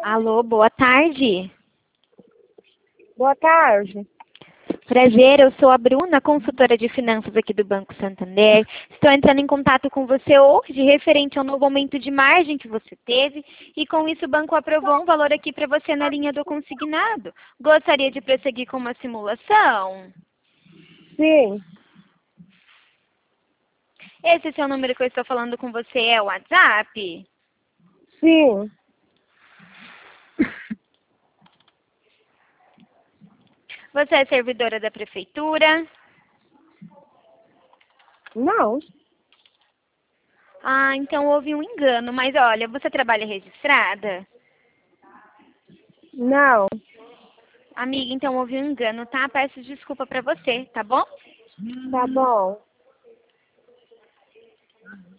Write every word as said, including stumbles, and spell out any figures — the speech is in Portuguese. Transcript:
Alô, boa tarde. Boa tarde. Prazer, eu sou a Bruna, consultora de finanças aqui do Banco Santander. Estou entrando em contato com você hoje, referente ao novo aumento de margem que você teve, e com isso o banco aprovou um valor aqui para você na linha do consignado. Gostaria de prosseguir com uma simulação? Sim, Esse seu número que eu estou falando com você é o WhatsApp? sim. Você é servidora da prefeitura? Não, Ah, então houve um engano, mas olha, você trabalha registrada? não. Amiga, então houve um engano, tá? Peço desculpa pra você, tá bom? Tá bom.